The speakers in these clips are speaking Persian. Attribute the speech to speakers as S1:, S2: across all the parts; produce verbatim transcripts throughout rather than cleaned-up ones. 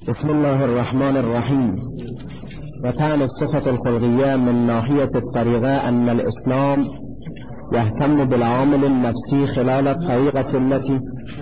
S1: بسم الله الرحمن الرحيم. وتعني الصفة الخلقية من ناحية الطريقة أن الإسلام يهتم بالعامل النفسي خلال الطريقة التي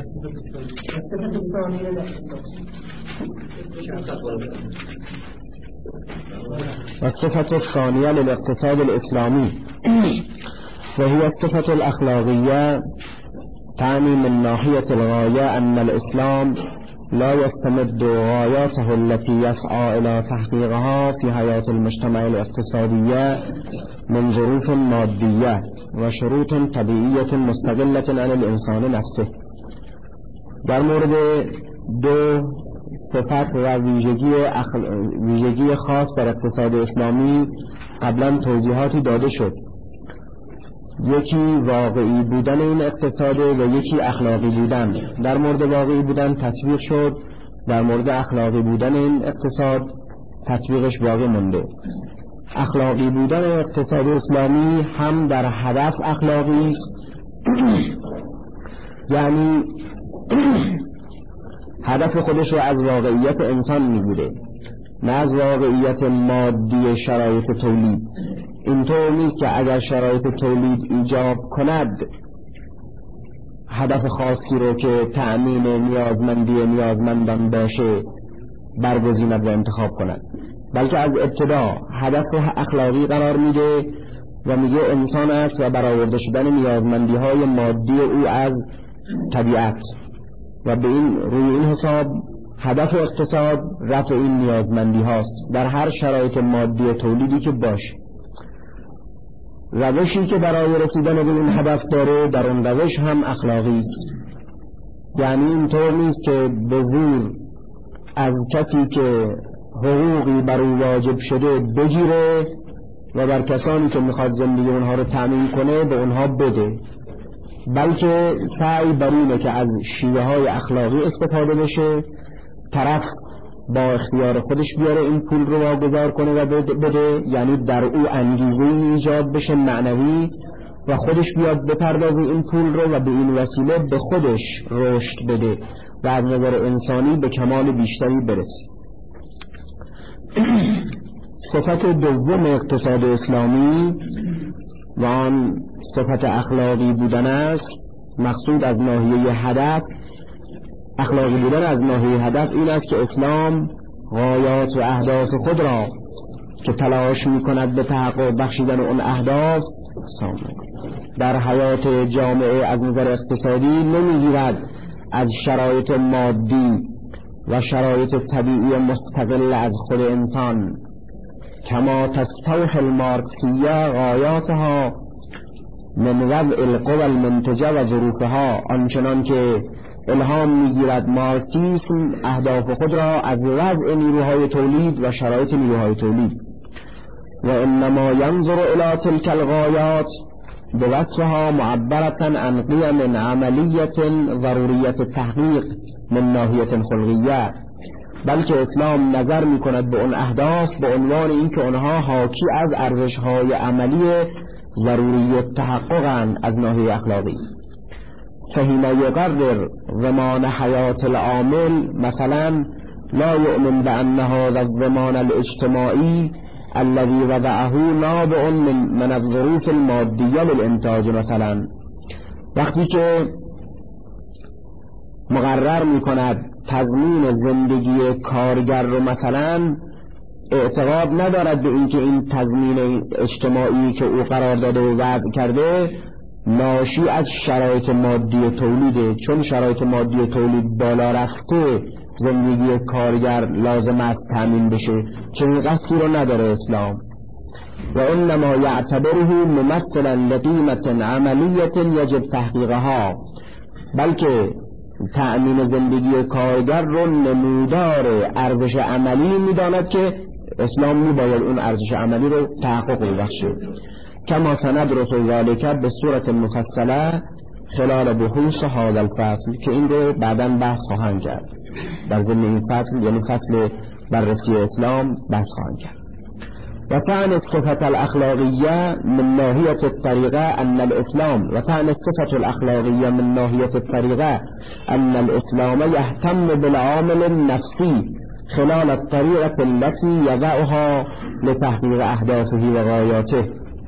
S1: والصفة الثانية للاقتصاد الإسلامي وهي الصفة الأخلاقية. تعني من ناحية الغاية أن الإسلام لا يستمد غاياته التي يسعى إلى تحقيقها في حياة المجتمع الاقتصادية من ظروف مادية وشروط طبيعية مستقلة عن الإنسان نفسه. در مورد دو صفت و ویژگی, اخل... ویژگی خاص بر اقتصاد اسلامی قبلا توضیحاتی داده شد. یکی واقعی بودن این اقتصاد و یکی اخلاقی بودن. در مورد واقعی بودن تطبیق شد، در مورد اخلاقی بودن این اقتصاد تطبیقش باقی مونده. اخلاقی بودن اقتصاد اسلامی هم در هدف اخلاقی است، یعنی هدف خودش رو از واقعیت انسان میگیره، نه از واقعیت مادی شرایط تولید. اینطور نیست که اگر شرایط تولید ایجاب کند هدف خاصی رو که تأمین نیازمندی نیازمندان باشه برگزیند و انتخاب کند، بلکه از ابتدا هدف اخلاقی قرار میده و میگه انسان است و برآورده شدن نیازمندی های مادی او از طبیعت، و به این روی این حساب هدف اقتصاد رفع این نیازمندی هاست در هر شرایط مادی تولیدی که باشه. روشی که برای رسیدن به این هدف داره در اون روش هم اخلاقی است، یعنی اینطور نیست که به زور از کسی که حقوقی بر او واجب شده بگیره و بر کسانی که میخواد زندگی اونها رو تأمین کنه به اونها بده، بلکه سعی بر اینه که از شیوه های اخلاقی استفاده بشه، طرف با اختیار خودش بیاره این پول رو واگذار کنه و بده، یعنی در او انگیزه ایجاد بشه معنوی و خودش بیاد بپردازه این پول رو و به این وسیله به خودش رشد بده و از نظر انسانی به کمال بیشتری برسه. صفت دوم اقتصاد اسلامی و آن صفت اخلاقی بودن است. مقصود از ناحیه هدف اخلاقی بودن از ناحیه هدف این است که اسلام غایات و اهداف خود را که تلاش می‌کند به تحقق بخشیدن اون اهداف در حیات جامعه از نظر اقتصادی نمی‌گیرد از شرایط مادی و شرایط طبیعی مستقل از خود انسان، کما تستوحی المارکسیه غایاتها من وضع القوى المنتجه و ظروفها، آنچنان که الهام میگیرد مارکسیسم اهداف خود را از وضع نیروهای تولید و شرایط نیروهای تولید، و انما ینظر الی تلک الغایات بوصفها معبرة عن قیم عملیة ضروریت تحقیق من ناحیة خلقیه، بلکه اسلام نظر میکند به اون اهداف به عنوان اینکه اونها حاکی از ارزش‌های عملی ضروری تحققاً از ناحیه اخلاقی. فحين يقرر ضمان حياة العامل مثلا لا يؤمن بأن هذا الضمان الاجتماعي الذي وضعه نابع من, من الظروف المادية للإنتاج. مثلا وقتی که مقرر می کند تضمین زندگی کارگر رو مثلا اعتقاد ندارد به اینکه این تضمین اجتماعی که او قرار داده و وضع کرده ناشی از شرایط مادی تولیده، چون شرایط مادی تولید بالا رفته زندگی کارگر لازم است تامین بشه، چون قصدی رو نداره اسلام. و انما یعتبره ممثلا لقیمة عملیة یجب تحقیقها، بلکه تأمین زندگی کارگر رو نمودار ارزش عملی میداند که اسلام میباید اون ارزش عملی رو تحقق ببخشه، کما سندرس ذلك به صورت مفصله خلال بحوث هذا الفصل، که این رو بعداً بحث خواهند کرد در ضمن این فصل، یعنی فصل بررسی اسلام بحث خواهند کرد. و تعني الصفة الأخلاقية من ناحية الطريقة أن الإسلام و تعني الصفة الأخلاقية من ناحية الطريقة أن الإسلام يهتم بالعامل النفسي خلال الطریقة التي یضعها لتحقیق اهدافه و غایاته.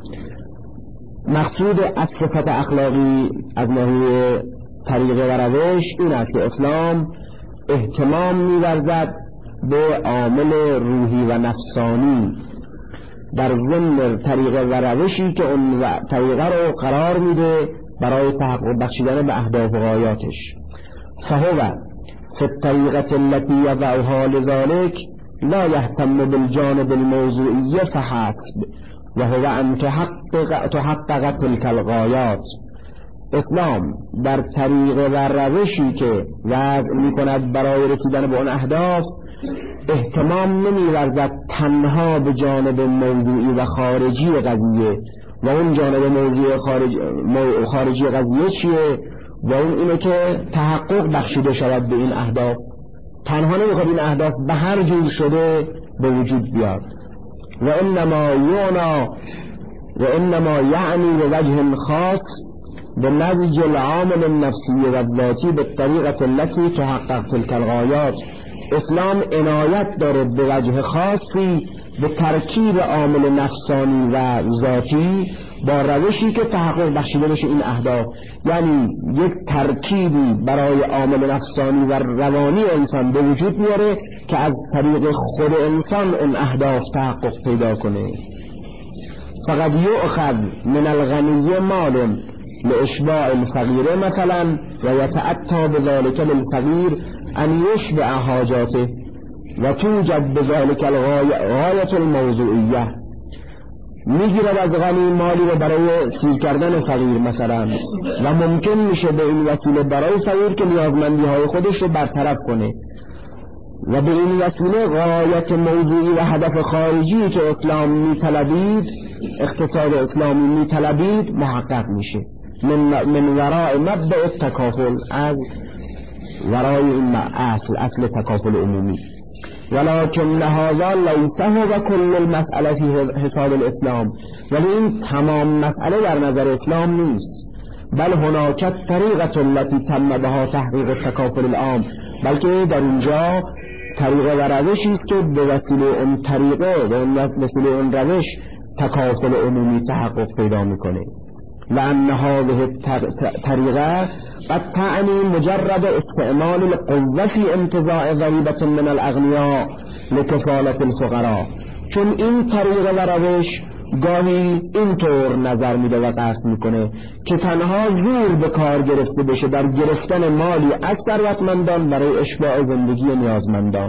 S1: مقصود از صفت اخلاقی از ناحیه طریقه و روش این است که اسلام اهتمام می‌ورزد به عامل روحی و نفسانی در ضمن طریقه و روشی که اون طریقه رو قرار میده برای تحقق بخشیدن به اهداف و غایاتش. فهو فی الطریقة التي یضعها لذلك لا یهتم بالجانب الموضوعی فحسب و هو ان تحقق تحقق تلك الغایات. اسلام در طریقه و روشی که وضع میکند برای رسیدن به اون اهداف اهتمام نمی‌ورزد تنها به جانب موضوعی و خارجی قضیه. و اون جانب موضوعی خارج خارجی قضیه چیه؟ و اون اینه که تحقق بخشیده شود به این اهداف. تنها نمیخواد این اهداف به هر جور شده به وجود بیاد. و انما یعنا و انما یعنی به وجه خاص بنضج العامل النفسی و الذاتی بالطریقة التي تحقق تلك الغایات. اسلام عنایت داره به وجه خاصی به ترکیب عامل نفسانی و ذاتی با روشی که تحقق بخشیده بشه این اهداف. یعنی یک ترکیبی برای عامل نفسانی و روانی انسان به وجود میاره که از طریق خود انسان اون اهداف تحقق پیدا کنه. فقط یؤخذ من الغنی مال لاشباع الفقیر مثلا و یتأتی بذلك للفقیر ان یشبع حاجاته و توجد بذلك الغایة الموضوعیه. میگیرد از غنی مالی رو برای سیر کردن فقیر مثلا و ممکن میشه به این وسیله برای فقیر که نیازمندی های خودش رو برطرف کنه و به این وسیله غایت موضوعی و هدف خارجی که اسلام میطلبید، اقتصاد اسلامی میطلبید محقق میشه. من, من وراء مبدأ التکافل، از ورای این اصل اصل تکافل عمومی. ولكن هذا ليس هو كل المسألة في حساب الاسلام، ولی این تمام مسئله در نظر اسلام نیست. بل هناك طریقة التي تم بها تحقیق التکافل العام، بلکه در اونجا طریقه و روشی است که به وسیله اون طریقه و وسیله اون روش تکافل عمومی تحقق پیدا میکنه. لأن هذه الطریقه قد تعني مجرد استعمال القوة في انتزاع ضریبة من الاغنیاء لکفالة الفقراء. چون این طریقه و روش گاهی اینطور نظر میده و قصد میکنه که تنها زور به کار گرفته بشه در گرفتن مالی از ثروتمندان برای اشباع زندگی نیازمندان،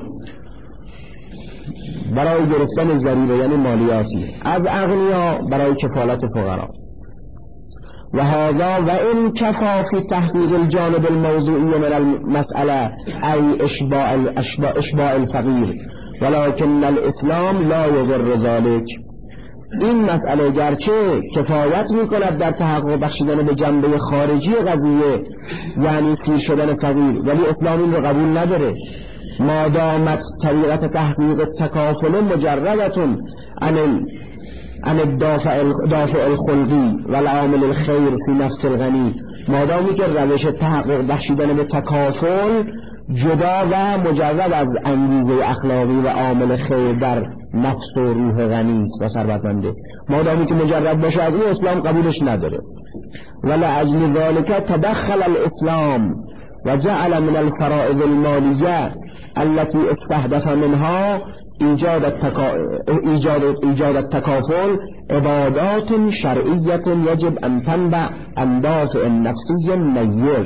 S1: برای گرفتن ضریبه یعنی مالیاتی از اغنیا برای کفالت فقرا. و هذا و این کفا فی تحقیق الجانب الموضوعی من المسئله ای اشباع, اشباع, اشباع الفقیر، ولكن الاسلام لا یضر ذلك. این مسئله گرچه کفایت میکند در تحقق بخشیدن به جنبه خارجی قضیه یعنی سیر شدن فقیر، ولی اسلام این رو قبول نداره. ما دامت طریقت تحقیق التکافل مجردتون عن عن الدافع دافع الخلقی و العامل الخیر فی نفس الغنی، مادامی که روش تحقق بخشیدن به تکافل جدا و مجرد از انگیزه اخلاقی و عامل خیر در نفس و روح غنی و ثروتمنده، مادامی که مجرد باشه از این اسلام قبولش نداره. ولأجل ذلك تدخل الاسلام و جعل من الفرائض المالیه التي استهدف منها ایجاد التکا... ایجاد ایجاد التکافل عبادات شرعیه یجب ان تنبع عن دافع نفسی نیز.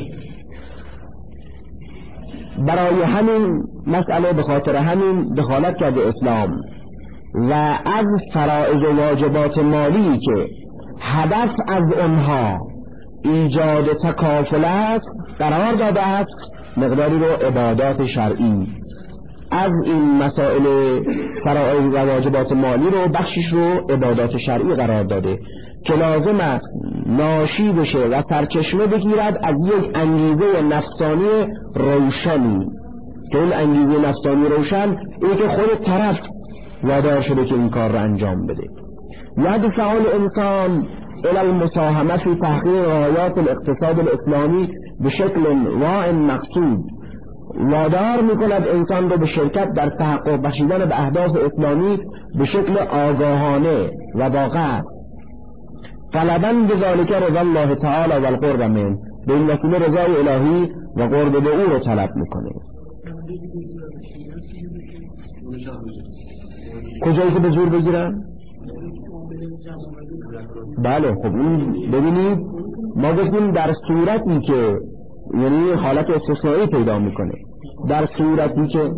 S1: برای همین مسئله به خاطر همین دخالت کرده اسلام و از فرائض و واجبات مالی که هدف از اونها ایجاد تکافل است قرار داده است مقداری رو عبادات شرعی. از این مسائل فرائض و واجبات مالی رو بخشش رو عبادات شرعی قرار داده که لازم است ناشی بشه و سرچشمه بگیرد از یک انگیزه نفسانی روشنی که این انگیزه نفسانی روشن این که خود طرف وادار شده که این کار رو انجام بده. یدفع الانسان الى المساهمه فی تحقیق غایات الاقتصاد الاسلامی بشکل واع مقصود وادار میکند انسان رو به شرکت در تحقق بخشیدن به اهداف اسلامی به شکل آگاهانه و با قصد. طلباً بذالک رضا الله تعالی و القرب منه، به این وسیله رضای الهی و قرب به او رو طلب میکنه. کجایی که به زور بگیرن؟ بله خب این ببینید ما گفتیم در صورتی که یعنی حالت استثنایی پیدا میکنه، در صورتی که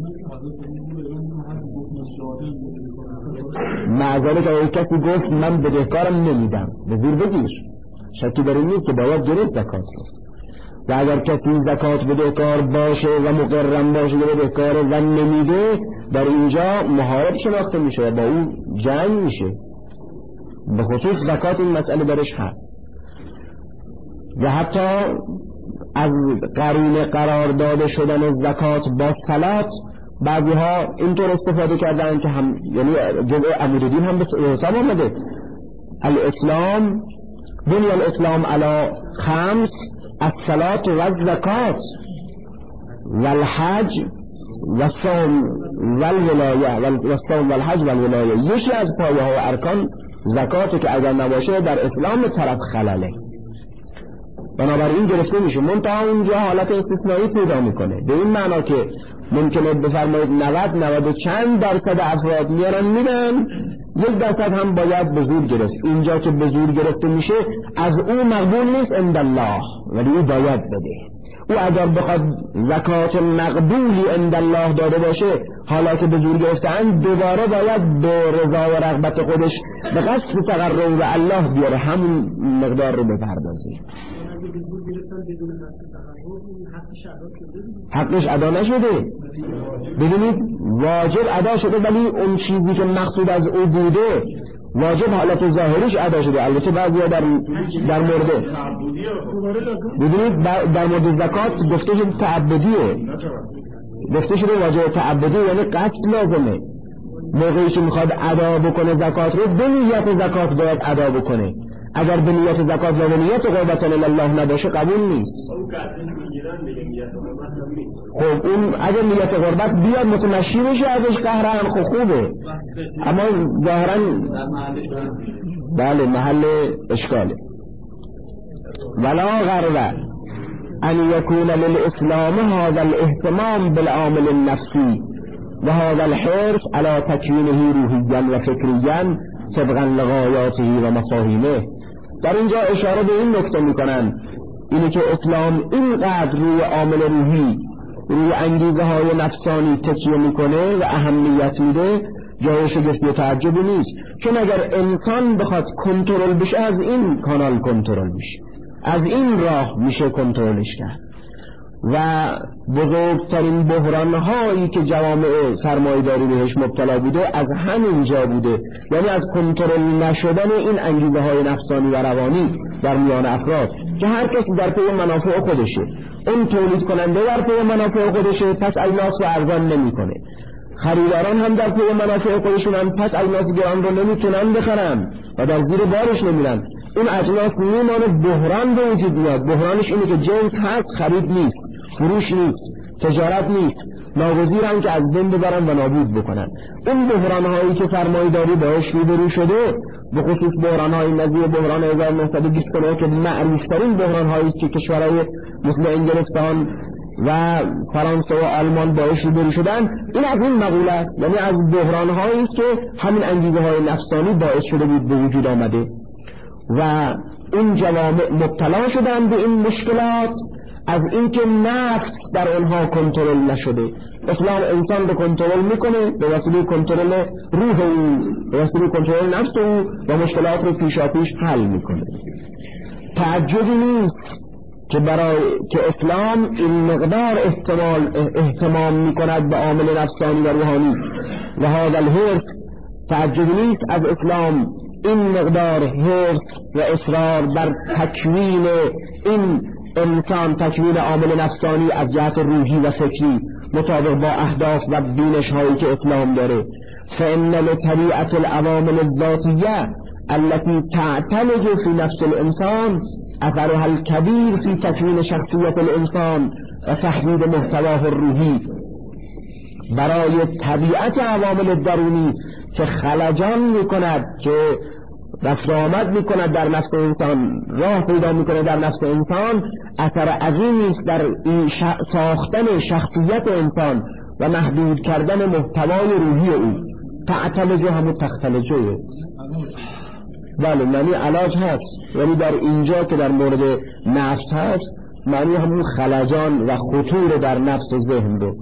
S1: معذره که اگه کسی گفت من بدهکارم نمیدم، به زور بگیر، شکی در این نیست که باید گرفت زکات رو. و اگر کسی زکات بدهکار باشه و مقرم باشه که بدهکاره و نمیده، در اینجا محارب شناخته میشه و با اون جنگ میشه. به خصوص زکات این مسئله درش هست. و حتی از قرینه قرار داده شدن زکات با صلات بعضی ها اینطور استفاده کردن که هم یعنی جمعه امیردین هم به حساب آمده الاسلام بنی الاسلام علی خمس الصلاة و الزکات و الحج و الصوم و الولایه و الصوم و الحج و الولایه. یکی از پایه ها و ارکان زکاته که اگر نباشه در اسلام طرف خلله، بنابراین گرفته میشه. منتها اونجا حالت استثنایی پیدا میکنه، به این معنا که ممکنه بفرمایید نود نود و چند درصد افراد میارن میدن، یک درصد هم باید به زور گرفت. اینجا که به زور گرفته میشه از او مقبول نیست عند الله، ولی او باید بده. او اگر بخواد زکات مقبولی عند الله داده باشه، حالا که به زور گرفتن دوباره باید به رضا و رغبت خودش به قصد تقرب به الله بیاره، همون مقدار رو بپردازه. حقش ادا نشده، ببینید واجب ادا شده ولی اون چیزی که مقصود از او بوده واجب حالت ظاهریش ادا شده. البته بعضیا در در مورد ببینید در مورد زکات گفته شده تعبدیه، گفته شده واجب تعبدی یعنی قصد لازمه. موقعی که میخواد ادا بکنه زکات رو به نیت زکات باید ادا بکنه. اگر به نیت زکات و به نیت قربت الله نباشه قبول نیست. خب اون اگر نیت قربت بیاد متمشی بشه ازش قهرن خب خوبه، اما ظاهرا بله محل اشکاله. ولا غرو ان یکون للاسلام هذا الاهتمام بالعامل النفسی و هذا الحرص على تکوینه روحیا و فکریا طبقا لغایاته و مفاهیمه. در اینجا اشاره به این نکته میکنن، اینه که اسلام اینقدر روی عامل روحی، روی انگیزه های نفسانی تکیه میکنه و اهمیت میده، جای شگفتی و تعجبی نیست. چون اگر انسان بخواد کنترل بشه از این کانال کنترل میشه، از این راه میشه کنترلش کرد. و بزرگترین بحران هایی که جوامع سرمایه‌داری بهش مبتلا بوده از همین جا بوده، یعنی از کنترل نشدن این انگیزه های نفسانی و روانی در میان افراد که هر کسی در پی منافع خودشه. اون تولید کننده در پی منافع خودشه، پس اجناس رو ارزان نمیکنه. خریداران هم در پی منافع خودشونن، پس اجناس گران رو نمیتونن بخرن و در زیر بارش نمیرن. اون اجناس میمانه، بحران به وجود میاد. بحرانش اینه که جنس هست خرید نیست، فروش نیست، تجارت نیست، ناگزیرن که از بین ببرن و نابود بکنن. اون بحران هایی که سرمایه‌داری باهاش روبرو شده، به خصوص بحران های نظیر بحران هزار و نهصد و بیست که معروف ترین بحران هایی که کشورهای مثل انگلستان و فرانسه و آلمان باهاش روبرو شدن، این از این مقوله است، یعنی از بحران هایی که همین انگیزه های نفسانی باعث شده بود به وجود آمده و این جوامع مبتلا شدن به این مشکلات از اینکه نفس در اونها کنترل نشده. اسلام انسان رو کنترل میکنه به وسیله کنترل روح او، به وسیله کنترل نفس او و مشکلات رو پیشاپیش حل میکنه. تعجبی نیست که برای که اسلام این مقدار احتمال اهتمام میکند به عامل نفسانی و روحانی و هذا الحرص. تعجبی نیست از اسلام این مقدار حرص و اصرار بر تکوین این انسان، تکوین عامل نفسانی از جهت روحی و فکری مطابق با اهداف و بینش هایی که اسلام داره. فإن لطبیعة العوامل الذاتیه التي تعتلج في نفس الانسان اثرها الكبير في تكوين شخصیت الانسان و تحدید محتواه روحی برای طبیعت عوامل درونی که خلجان میکند، که رفت آمد میکند در نفس انسان، راه پیدا میکنه در نفس انسان، اثر عظیمی است در این ساختن شخصیت انسان و محدود کردن محتوای روحی او. تعتلجه همون تختلجه، بله معنی علاج هست، ولی در اینجا که در مورد نفس هست معنی همون خلجان و خطور در نفس ذهن رو.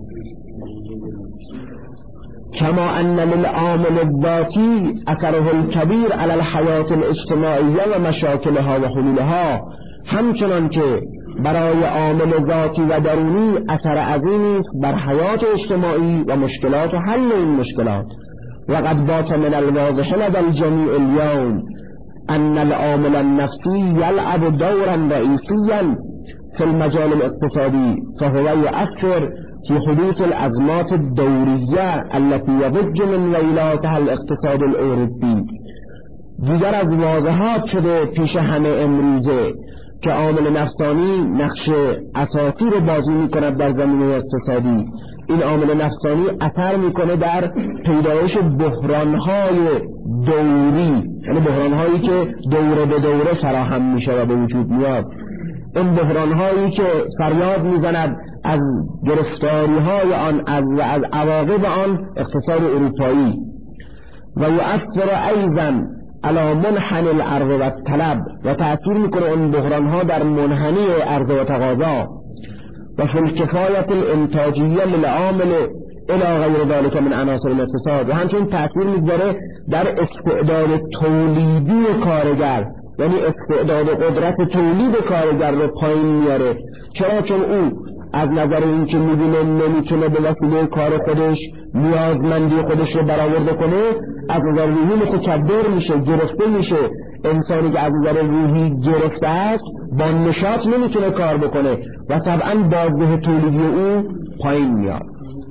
S1: كما أن للعامل الذاتي أثره الكبير على الحياة الاجتماعية و مشاکلها و حلولها، همچنان که برای عامل ذاتی و درونی اثر عظیمی است بر حیات اجتماعی و مشکلات و حل این مشکلات. وقد بات من الواضح لدى الجميع اليوم أن العامل النفسي يلعب دورا رئيسيا في المجال الاقتصادي، فهو يؤثر في حدوث الأزمات الدورية التي يضج من ويلاتها الاقتصاد الأوروبي. دیگر از واضحات شده پیش همه امروزه که عامل نفسانی نقش اساسی رو بازی میکند در زمینه اقتصادی. این عامل نفسانی اثر میکنه در پیدایش بحرانهای دوری، یعنی بحرانهایی که دوره به دوره فراهم میشه و به وجود میاد. این بحرانهایی که فریاد میزند از گرفتاریهای آن از و از عواقب آن اقتصاد اروپایی. و یؤثر ایضا علی منحنی العرض و الطلب، و تأثیر میکنه اون بحرانها در منحنی عرض و تقاضا. و فی الکفایت الانتاجیه للعامل الی غیر ذلك من عناصر الاقتصاد، و همچنین تأثیر میذاره در استعداد تولیدی کارگر، یعنی استعداد قدرت تولید کارگر رو پایین میاره. چرا؟ چون او از نظر این که میبینه نمیتونه به وسیله کار خودش نیازمندی خودش رو برآورده کنه، از نظر روحی متکبر میشه، گرفته میشه. انسانی که از نظر روحی گرفته است با نشاط نمیتونه کار بکنه و طبعا بازده تولیدی او پایین میاد.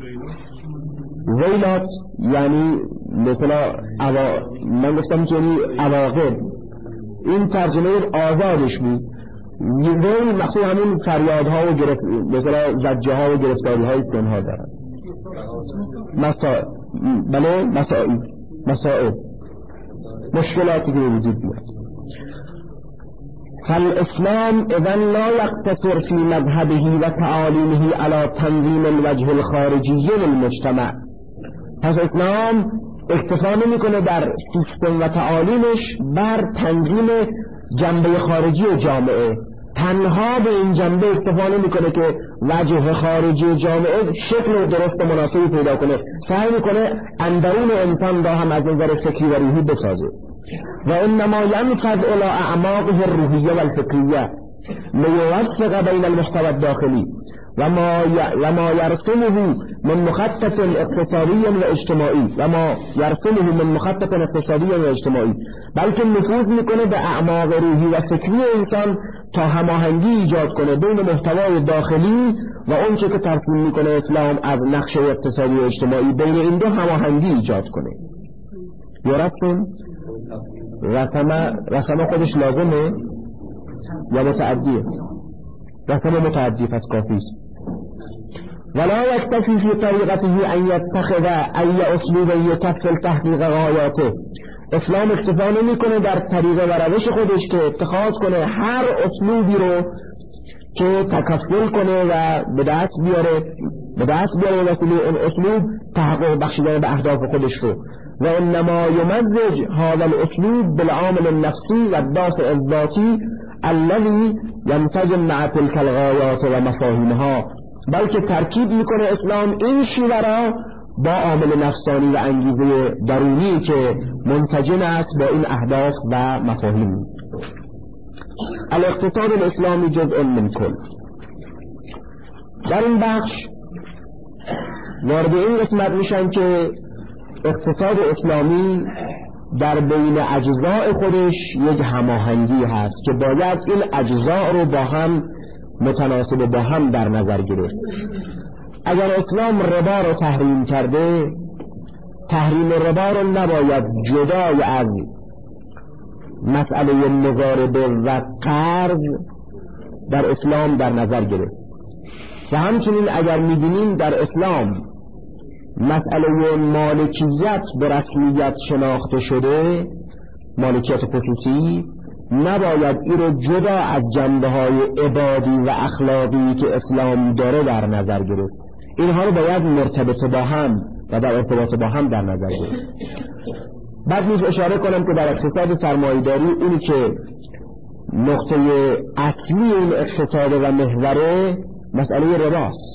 S1: ویلات یعنی مثلا عوا... من گفتم که یعنی عواقب، این ترجمه آزادش بود. ویل مخصوص همین فریادها و گرفت مثلا زجه ها و گرفتاری های سنها دارن. مسائل، بله مسائل مسائل مشکلاتی که به وجود میاد. فالاسلام اذن لا يقتصر في مذهبه و تعاليمه على تنظیم الوجه الخارجی للمجتمع. پس اسلام اکتفا نمیکنه در سیستم و تعالیمش بر تنظیم جنبه خارجی جامعه، تنها به این جنبه اکتفا نمیکنه که وجه خارجی جامعه شکل درست مناسبی پیدا کنه، سعی میکنه اندرون انسان را هم از نظر فکری و روحی بسازه. و انما ينفذ الى اعماقه الروحیه و الفکریه لیوفق بین المحتوى الداخلی و ما و ما يرسمه من مخطط اقتصادی و اجتماعی و ما يرسمه من مخطط اقتصادی و اجتماعی، بلکه نفوذ میکنه به اعماق روحی و فکری انسان تا هماهنگی ایجاد کنه بین محتوای داخلی و اون چه که ترسیم میکنه اسلام از نقشه اقتصادی و اجتماعی، بین این دو هماهنگی ایجاد کنه. یا رسم رسم رسم خودش لازمه یا متعدیه؟ رسم متعدی پس کافی است. ولا يكتفي في طريقته ان يتخذ اي اسلوب يكفل تحقيق غاياته. اسلام اکتفا نمیکنه در طریقه و روش خودش که اتخاذ کنه هر اسلوبی رو که تکفل کنه و به دست بیاره به دست بیاره وسیله اون اسلوب تحقق بخشیدن به اهداف خودش رو. و انما يمزج هذا الاسلوب بالعامل النفسي والدافع الذاتي الذي ينسجم مع تلك الغايات و مفاهیمها، بلکه ترکیب میکنه اسلام این شیوه را با عامل نفسانی و انگیزه درونی که منسجم است با این اهداف و مفاهیم. الاقتصاد الاسلامی جزء من کل. در این بخش وارد این قسمت میشن که اقتصاد اسلامی در بین اجزاء خودش یک هماهنگی هست که باید این اجزاء رو با هم متناسب با هم در نظر گرفت. اگر اسلام ربا رو تحریم کرده، تحریم ربا رو نباید جدای از مسئله مضاربه و قرض در اسلام در نظر گرفت. و همچنین اگر می‌بینیم در اسلام مسئله مالکیت به رسمیت شناخته شده، مالکیت خصوصی، نباید این رو جدا از جنبه‌های عبادی و اخلاقی که اسلام داره در نظر گرفت. اینها رو باید مرتبط با هم و در ارتباط با هم در نظر گرفت. بعد نیز اشاره کنم که در اقتصاد سرمایه‌داری اونی که نقطه اصلی این اقتصاد و محوره مسئله رباست.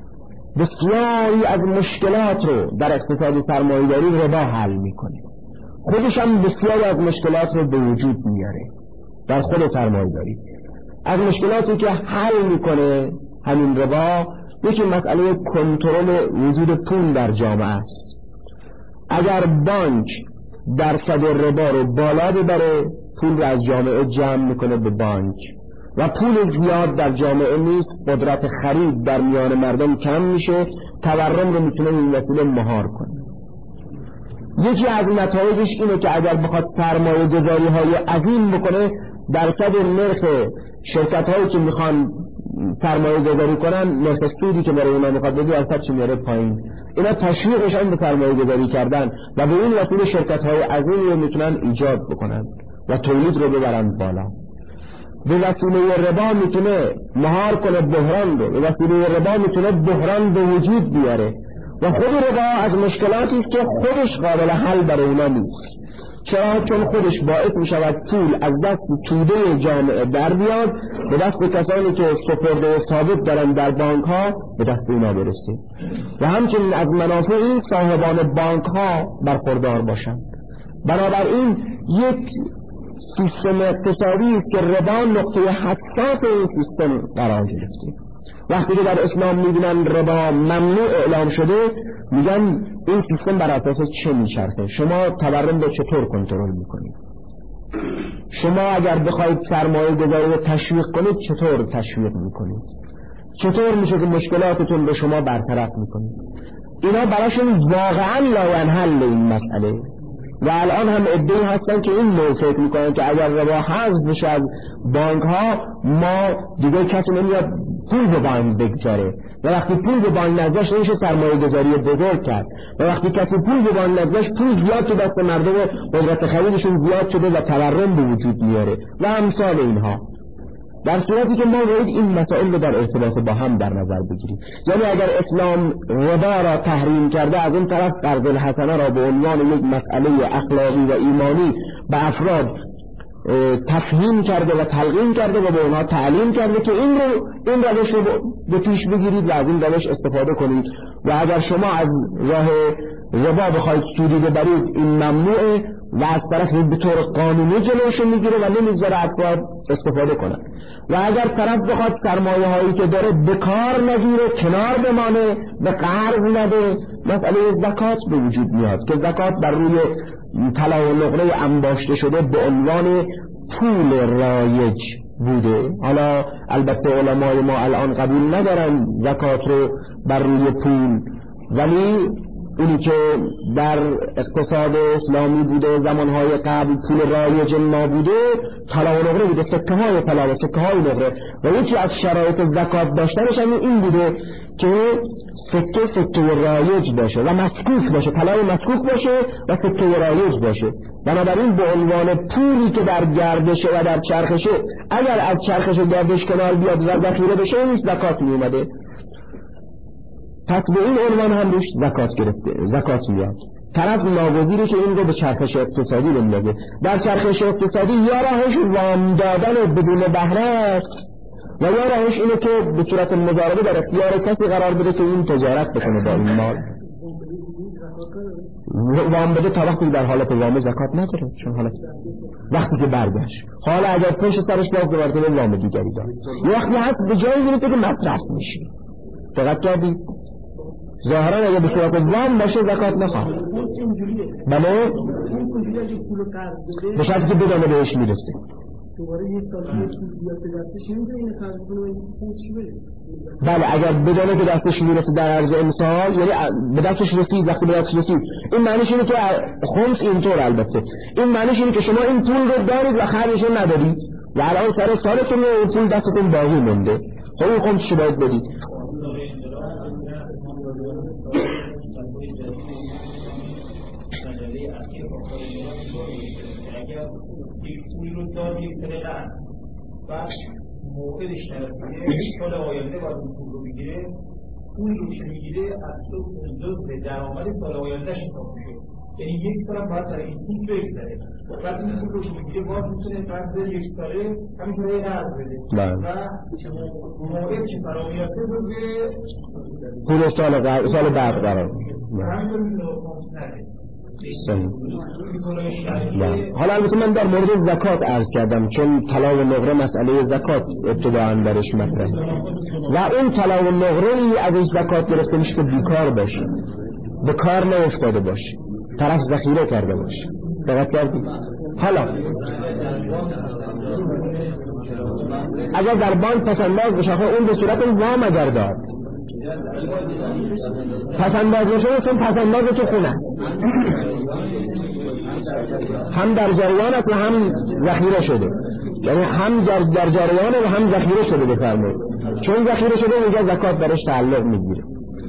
S1: بسیاری از مشکلات رو در اقتصاد سرمایه‌داری ربا حل میکنه. خودش هم بسیاری از مشکلات رو به وجود میاره در خود سرمایه‌داری. از مشکلاتی که حل میکنه همین ربا، یکی مسئله کنترل وجود پول در جامعه است. اگر بانک درصد ربا رو بالا ببره، پول رو از جامعه جمع میکنه به بانک و پول زیاد در جامعه نیست، قدرت خرید در میان مردم کم میشه، تورم رو میتونه این وسیله مهار کنه. یکی از نتایجش اینه که اگر بخواد سرمایه گذاری های عظیم بکنه، درصد نرخ شرکت هایی که میخوان سرمایه گذاری کنن، نرخ سودی که برای اونا میخواد بده درصد چه میاره پایین. اینا تشویقشان به سرمایه گذاری کردن و به این وسیله شرکت های عظیمی رو میتونن ایجاد بکنن و تولید رو ببرن بالا. به وسیله ربا میتونه مهار کنه بحران رو، به وسیله ربا میتونه بحران به وجود بیاره و خود ربا از مشکلاتی است که خودش قابل حل برای اونا نیست. چرا؟ چون خودش باعث میشود پول از دست توده جامعه در بیاد، به دست کسانی که سپرده ثابت دارن در بانک ها به دست اینا برسه و همچنین از منافع این صاحبان بانک ها برخوردار باشن. بنابراین یک سیستم اقتصادی است که ربا نقطه حساس این سیستم قرار گرفته. وقتی که در اسلام میبینن ربا ممنوع اعلام شده، میگن این سیستم بر اساس چه میچرخه؟ شما تورم رو چطور کنترل میکنید؟ شما اگر بخواید سرمایه گذاری رو تشویق کنید چطور تشویق میکنید؟ چطور میشه که مشکلاتتون به شما برطرف میکنید؟ اینا براشون واقعا لاینحل این مسئله و الان هم عده‌ای هستن که این نوع فکر میکنن که اگر ربا حذف بشه از بانک ها، ما دیگه کسی نمیاد پول به بانک بگذاره و وقتی پول به بانک نذاشت نمیشه سرمایه گذاری بزرگ کرد و وقتی کسی پول به بانک نذاشت پول زیاد تو دست مردم، قدرت خریدشون زیاد شده و تورم به وجود میاره و امثال اینها. در صورتی که ما باید این مسائل رو در ارتباط با هم در نظر بگیریم. یعنی اگر اسلام ربا را تحریم کرده، از اون طرف قرض الحسنه را به عنوان یک مسئله اخلاقی و ایمانی به افراد تفهیم کرده و تلقین کرده و به اونها تعلیم کرده که این رو این روش رو به پیش بگیرید و از این روش استفاده کنید و اگر شما از راه ربا بخواید سودی ببرید این ممنوعه و از طرف به طور قانونی جلوشو میگیره و نمیذاره افراد استفاده کنند. و اگر طرف بخواد سرمایه هایی که داره بکار نگیره، کنار بمانه، به قرض نده، مسئله زکات به وجود میاد که زکات بر روی طلا و نقره انباشته شده به عنوان پول رایج بوده. حالا البته علمای ما الان قبول ندارن زکات رو بر روی پول، ولی اونی که در اقتصاد اسلامی بوده زمانهای قبل پول رایج ما بوده طلا و نقره بوده، سکه های طلا و سکه های نقره و یکی از شرایط زکات داشتنش هم این بوده که سکه سکه رایج باشه و مسکوک باشه، طلای مسکوک باشه و سکه رایج باشه. بنابراین به عنوان پولی که در گردشه و در چرخشه، اگر از چرخش و گردش کنار بیاد و ذخیره بشه نیست زکات می اومده، پس به این عنوان هم روش زکات گرفته، زکات میاد. طرف ناگزیره که این رو به چرخش اقتصادی بندازه. در چرخش اقتصادی یا راهش وام دادن بدون بهره است و یا راهش اینه که به صورت مضاربه در اختیار کسی قرار بده که این تجارت بکنه با این مال. وام بده تا وقتی در حالت وام زکات نداره، چون حالت وقتی که برگشت. حالا اگر پشت سرش باز دوباره وام دیگری داد، یه وقتی هست به جایی میرسه که مصرف میشه. دقت کردید؟ ظاهرا اگه به صورت وام باشه زکات نخواه. بله؟ به شرطی که بدانه بهش میرسه. بله اگر بدانه که دستش میرسه در عرض امسال، یعنی به دستش رسید، وقتی به دستش رسید، این معنیش اینه که خمس اینطور، البته این معنیش اینه که شما این پول رو دارید و خرجش رو ندارید و الان سر سالتون این پول دستتون باقی مونده، خب این خمسش باید بدید.
S2: اگر یک پولی رو داد یک طریقه بعد موقعش نرسیده سال آینده باید اون پول رو بگیره، پولی رو که میگیره از جزء درآمد سال آیندهش حساب میشه. یعنی یک طرف باید برای این پول بگذره، وقتی این پول رو که میگیره باز میتونه قرض یک ساله همینطوری قرض بده و موقع که فرا میرسه
S1: پول سال سال بعد قرار حالا البته من در مورد زکات عرض کردم چون طلا و نقره مسئله زکات ابتداءً درش مطرحه و اون طلا و نقره ای از زکات گرفته میشه که بیکار باشه، به کار نیفتاده باشه، طرف ذخیره کرده باشه. دقت کردید؟ حالا اگر در بانک پسنداز بشه اون به صورت وام اگر داد پسنداز بشه چون پسنداز تو خونه هم در جریان است و هم ذخیره شده، یعنی هم در جریان و هم ذخیره شده بفرمایید، چون ذخیره شده اونجا زکات برش تعلق میگیره.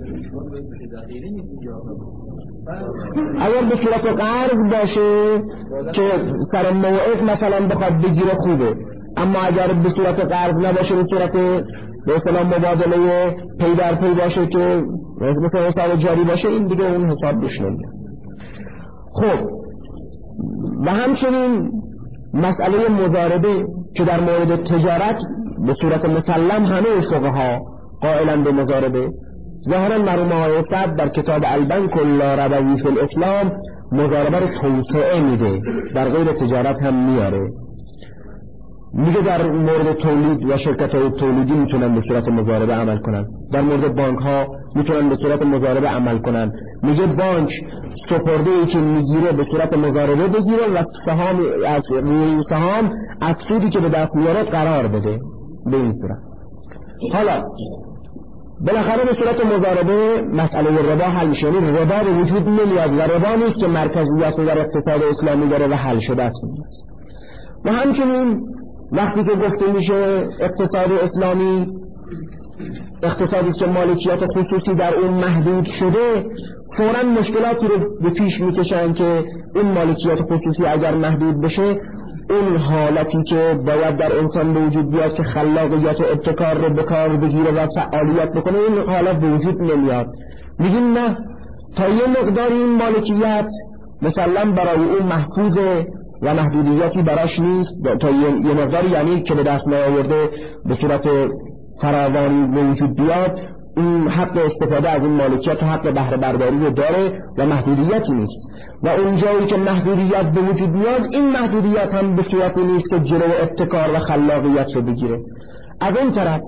S1: اگر به صورت قرض باشه که سر موعد مثلا بخواد بگیره خوبه، اما اگر به صورت قرض نباشه به صورت به اصطلاح مبادله پی در پی باشه که مثل حساب جاری باشه این دیگه اون حساب روش نمیاد. خب و همچنین مسئله مضاربه که در مورد تجارت به صورت مسلم همه فقها قائلن به مضاربه. ظاهرا مرحوم آقای سعد در کتاب البنک لا ربوی فی الاسلام مضاربه رو توسعه میده، در غیر تجارت هم میاره، میگه در مورد تولید و شرکت های تولیدی میتونن به صورت مضاربه عمل کنن، در مورد بانک ها میتونن به صورت مضاربه عمل کنن. میگه بانک سپرده ای که میگیره به صورت مضاربه بگیره و سهام از روی سهام از سودی که به دست میاره قرار بده به این صورت. حالا بالاخره به صورت مضاربه مسئله ربا حل میشه، یعنی ربا به وجود نمیاد و ربا نیست که مرکزیت در اقتصاد اسلامی داره و حل شده است. و همچنین وقتی که گفته میشه اقتصاد اسلامی اقتصادی که مالکیت خصوصی در اون محدود شده، فوراً مشکلاتی رو به پیش میکشن که این مالکیت خصوصی اگر محدود بشه اون حالتی که باید در انسان به وجود بیاد که خلاقیت و ابتکار رو به کار بگیره و فعالیت بکنه این حالت به وجود نمیاد. میگیم نه، تا یه مقداری این مالکیت مسلم برای اون محفوظه و محدودیتی براش نیست، تا یه مقداری یعنی که به دست نیاورده به صورت فراوانی به وجود بیاد این حق استفاده از این مالکیت و حق بهره برداری رو داره و محدودیتی نیست. و اون جایی که محدودیت به وجود میاد این محدودیت هم به صورتی نیست که جلو ابتکار و خلاقیت رو بگیره. از این طرف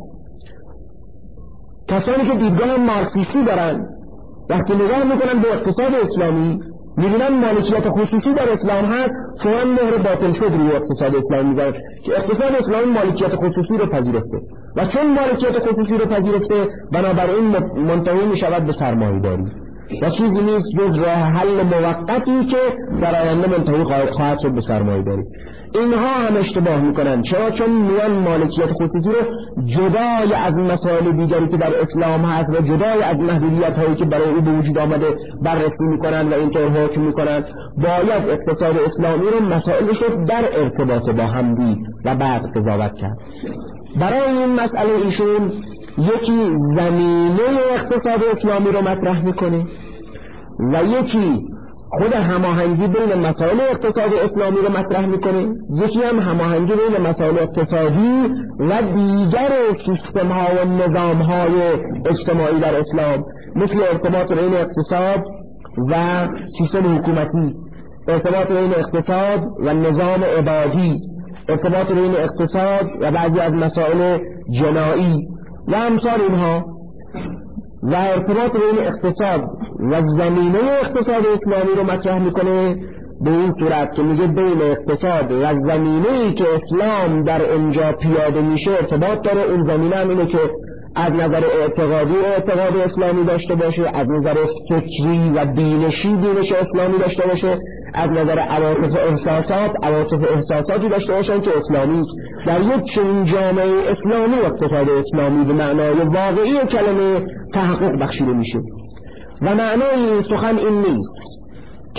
S1: کسانی که دیدگاه مارکسیستی دارن وقتی نگاه میکنن به اقتصاد اسلامی میبینن مالکیت خصوصی در اسلام هست، فوراً مهر باطل شد روی اقتصاد اسلامی میذارن که اقتصاد اسلامی مالکیت خصوصی رو پذیرفته و چون مالکیت خصوصی رو پذیرفته بنابراین منتهی میشود به سرمایه‌داری و چیزی نیست جز راه حل موقتی که در آینده منتهی خواهد شد به سرمایه‌داری. اینها هم اشتباه میکنن. چرا؟ چون میان مالکیت خصوصی رو جدای از مسائل دیگری که در اسلام هست و جدای از محدودیت هایی که برای او به وجود آمده بررسی میکنن و اینطور حکم میکنن. باید اقتصاد اسلامی رو مسائلش رو در ارتباط با هم دید و بعد قضاوت کرد. برای این مسئله ایشون یکی زمینه اقتصاد اسلامی رو مطرح میکنه و یکی خود هماهنگی بین مسائل اقتصاد اسلامی رو مطرح میکنه، یکی هم هماهنگی بین مسائل اقتصادی و دیگر سیستم ها و نظام های اجتماعی در اسلام، مثل ارتباط بین اقتصاد و سیستم حکومتی، ارتباط بین اقتصاد و نظام عبادی، ارتباط بین اقتصاد و بعضی از مسائل جنایی و امثال اینها، و ارتباط بین اقتصاد و زمینه اقتصاد اسلامی رو مطرح میکنه به این صورت که میگه بین اقتصاد و زمینه‌ای که اسلام در اونجا پیاده میشه ارتباط داره. اون زمینه هم اینه که از نظر اعتقادی اعتقاد اسلامی داشته باشه، از نظر فکری و بینشی بینش اسلامی داشته باشه، از نظر عواطف احساسات عواطف احساساتی داشته باشن که اسلامی است. در یک چنین جامعه اسلامی اقتصاد اسلامی به معنای واقعی کلمه تحقق بخشیده میشه و معنای این سخن این نیست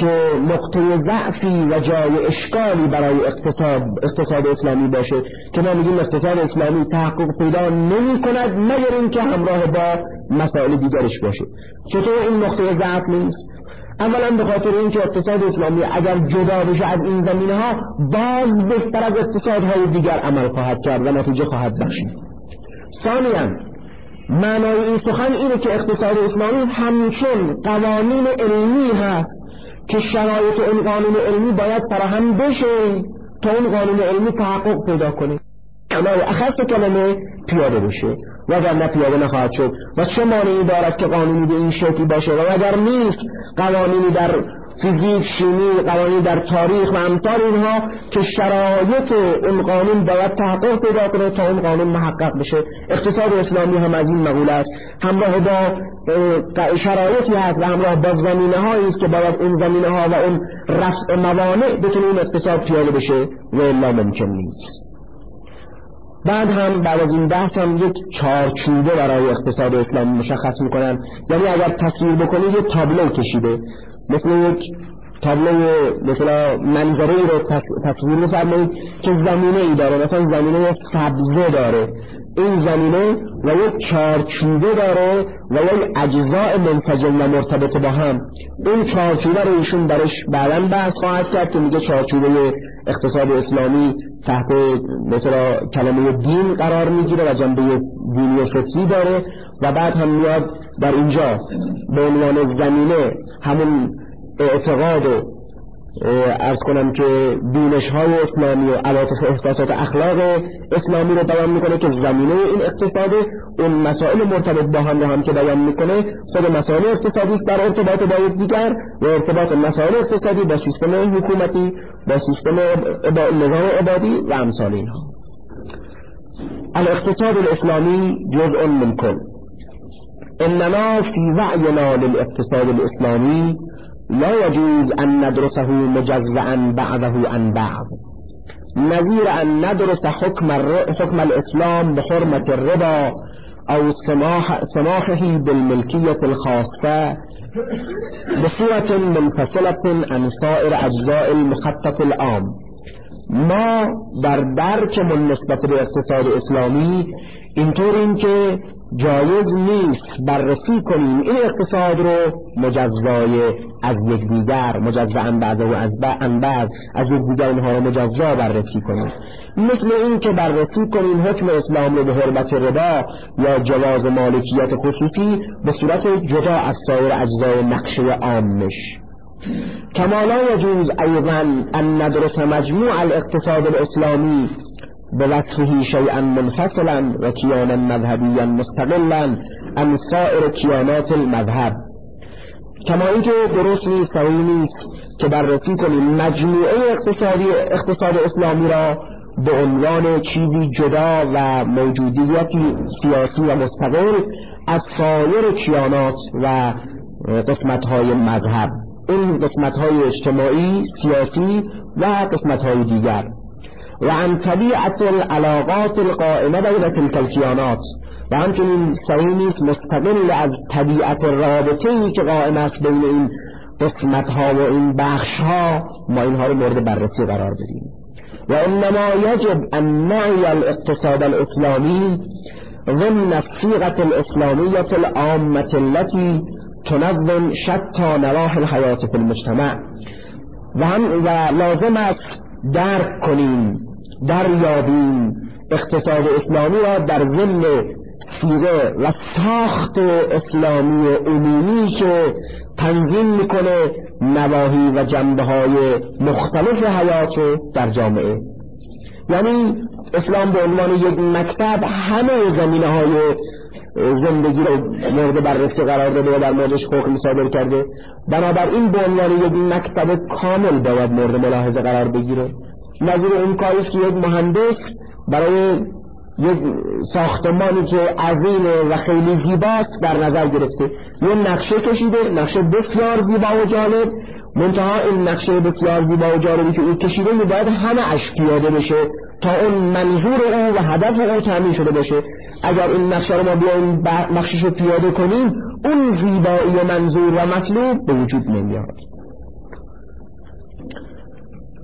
S1: که نقطه ضعفی و جای اشکالی برای اقتصاد اقتصاد اسلامی باشه که ما میگیم اقتصاد اسلامی تحقق پیدا نمی کند مگر اینکه همراه با مسائل دیگرش باشه. چطور این نقطه ضعف نیست؟ اولا به خاطر اینکه اقتصاد اسلامی اگر جدا بشه از این زمینه‌ها باز بهتر از اقتصادهای دیگر عمل خواهد کرد و نتیجه خواهد بخشید. ثانیاً معنای این سخن اینه که اقتصاد اسلامی همچون قوانین علمی هست که شرایط این قانون علمی باید فراهم بشه تا اون قانون علمی تحقق پیدا کنه، معنای اخص کلمه پیاده بشه، وگرنه پیاده نخواهد شد. و چه مانعی دارد که قانونی به این شکل باشه و اگر نیست قوانینی در فیزیک، شیمی، قوانینی در تاریخ و امثال اینها که شرایط اون قانون باید تحقق پیدا کنه تا اون قانون محقق بشه. اقتصاد اسلامی هم از این مقوله است، همراه با شرایطی هست و همراه با زمینه هایی است که باید اون زمینه ها و اون رفع موانع بتونه این اقتصاد پیاده بشه و الا ممکن نیست. بعد هم بعد از این بحث هم یک چارچوبه برای اقتصاد اسلامی مشخص میکنن. یعنی اگر تصویر بکنید یک تابلو کشیده، مثل یک تابلو مثلا منظره ای رو تصویر می‌فرمایید که زمینه ای داره، مثلا زمینه سبزه داره، این زمینه و یک چارچوبه داره و یک اجزاء منسجم و مرتبط با هم. این چارچوبه رو ایشون درش بعداً بحث خواهد کرد که میگه چارچوبه اقتصاد اسلامی تحت مثلا کلمه دین قرار میگیره و جنبه دینی و فطری داره و بعد هم میاد در اینجا به عنوان زمینه همون اعتقاد و عرض کنم که بینش های اسلامی و عواطف و احساسات اخلاق اسلامی رو بیان میکنه که زمینه این اقتصاد اون مسائل مرتبط با هم رو هم که بیان میکنه خود مسائل اقتصادی در ارتباط با دیگر و ارتباط مسائل اقتصادی با سیستم حکومتی، با سیستم نظام عبادی و امثال اینها. الاقتصاد الاسلامی جزء من کل، انما فی وعینا للاقتصاد الاسلامی لا يجوز أن ندرسه مجزعا بعضه عن بعض، نظير أن ندرس حكم, حكم الإسلام بحرمة الربا أو سماح سماحه بالملكية الخاصة بصورة منفصلة عن سائر أجزاء المخطط العام. ما در درکمون نسبت به اقتصاد اسلامی اینطور این که جایز نیست بررسی کنیم این اقتصاد رو مجزای از یک دیگر، مجزا بعضه و از بعض از یک دیگر اینها رو مجزا بررسی کنیم، مثل این که بررسی کنیم حکم اسلام رو به حرمت ربا یا جواز مالکیت خصوصی به صورت جدا از سایر اجزای نقشه عامش. كما لا يجوز أيضا أن ندرس مجموع الاقتصاد الإسلامي بوصفه شيئا منفصلا وكيانا مذهبيا مستقلا عن سائر كيانات المذهب. کما اینکه درست نیست، صحیح نیست که بررسی کنیم مجموعه اقتصادی اقتصاد اسلامی را به عنوان چیزی جدا و موجودیتی سیاسی و مستقل از سایر کیانات و قسمت‌های مذهب، این قسمت‌های اجتماعی، سیاسی و قسمت‌های دیگر، و عن طبیعت العلاقات القائمه بین تلک الکیانات، و همچنین صحیح نیست مستقل از طبیعت رابطه‌ای که قائم است بین این قسمت‌ها و این بخش‌ها ما اینها رو مورد بررسی قرار بدیم. و انما یجب ان نعی الاقتصاد الاسلامی ضمن الصيغة الاسلامیة العامة التي تنظم شتى نواحی الحیات فی المجتمع، و هم و لازم است درک کنیم، دریابیم اقتصاد اسلامی را در ضمن صیغه و ساخت اسلامی عمومی که تنظیم میکنه نواحی و جنبه های مختلف حیات در جامعه. یعنی اسلام به عنوان یک مکتب همه زمینه های زندگی رو مورد بررسی قرار داده و در موردش حکم صادر کرده، بنابراین به عنوان یک مکتب کامل باید مورد ملاحظه قرار بگیره. نظیر این کاریست که یک مهندس برای یک ساختمانی که عظیم و خیلی زیباست در نظر گرفته، یه نقشه کشیده، نقشه بسیار زیبا و جالب، منتها این نقشه بسیار زیبا و جالبی که او کشیده میباید همه اش پیاده بشه تا اون منظور او و هدف او تامین شده باشه. اگر این نقشه رو ما بیایم نقشش رو پیاده کنیم، اون زیبایی و منظور و مطلوب به وجود نمیاد.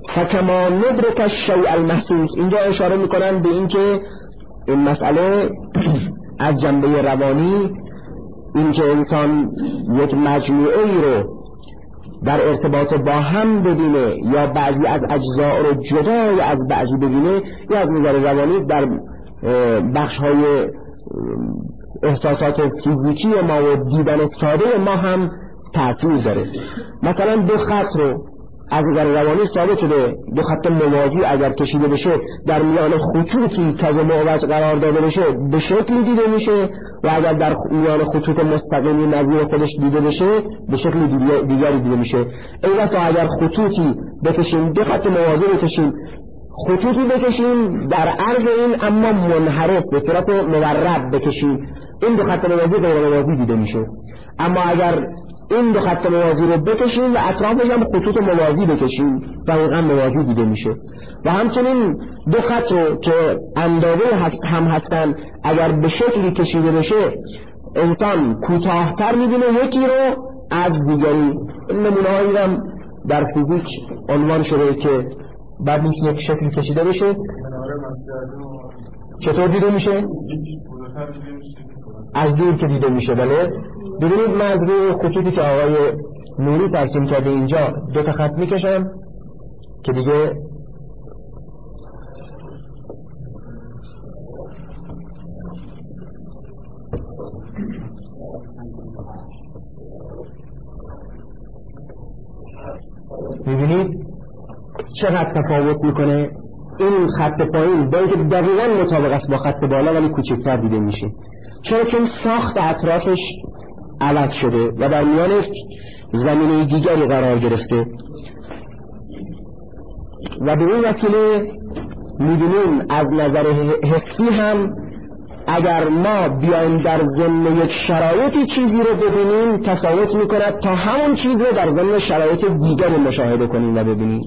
S1: فکما ندرک الشیء المحسوس، اینجا اشاره میکنن به اینکه این مسئله از جنبه روانی، اینکه انسان یک مجموعه ای رو در ارتباط با هم ببینه یا بعضی از اجزا رو جدای از بعضی ببینه، یا از نظر روانی در بخش های احساسات فیزیکی ما و دیدن ساده ما هم تأثیر داره. مثلا دو خط رو از نظر روانی ثابت شده، دو خط موازی اگر کشیده بشه در میان خطوطی که موازی قرار داده بشه به شکلی دیده میشه، و اگر در میان خطوط مستقیمی نظیر خودش دیده بشه به شکل دیگری دیده میشه. اینا اگر خطوطی بکشیم، دو خط موازی بکشیم، خطوطی بکشیم در عرض این اما منحرف به صورت مورب بکشیم، این دو خط موازی غیر موازی دیده میشه. اما اگر این دو خط موازی رو بکشیم و اطرافش هم خطوط موازی بکشیم دقیقاً موازی دیده میشه. و همچنین دو خط رو که اندازه هم هستن اگر به شکلی کشیده بشه انسان کوتاه‌تر میبینه یکی رو از دیگری. این نمونه هایی هم در فیزیک عنوان شده که بعد نیست یک شکلی کشیده بشه چطور دیده میشه؟ از دور که دیده میشه. بله ببینید من از روی خطوطی که آقای نوری ترسیم کرده اینجا دو تا خط میکشم که دیگه میبینید چقدر تفاوت میکنه. این خط پایین با اینکه دقیقاً مطابق است با خط بالا ولی کوچکتر دیده میشه، چرا چون ساخت اطرافش عوض شده و در میانش زمینه دیگری قرار گرفته. و به این وسیله می‌بینیم از نظر حسی هم اگر ما بیایم در ضمن یک شرایطی چیزی رو ببینیم تفاوت می‌کند تا همون چیز رو در ضمن شرایط دیگری مشاهده کنیم و ببینیم.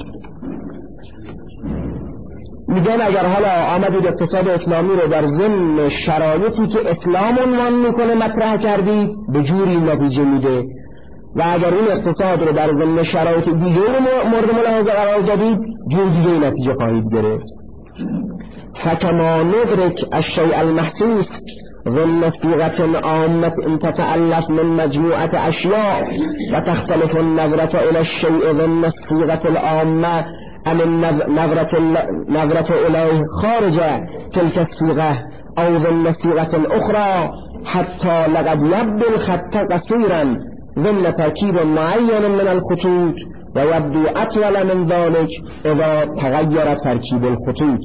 S1: میگن اگر حالا آمدید اقتصاد اسلامی رو در ضمن شرایطی که اسلام عنوان میکنه مطرح کردید به جوری نتیجه میده، و اگر این اقتصاد رو در ضمن شرایط دیگه مورد ملاحظه قرار دادید جور دیگه نتیجه خواهید گرفت. فکما ندرک الشیء المحسوس ضمن صيغة عامة تتألف من مجموعة أشياء وتختلف النظرة إلى الشيء ضمن الصيغة العامة عن النظرة النظرة إليه خارج تلك الصيغة أو ضمن صيغة أخرى حتى لقد يبدو الخط قصيرا ضمن تركيب معين من الخطوط ويبدو أطول من ذلك إذا تغير تركيب الخطوط.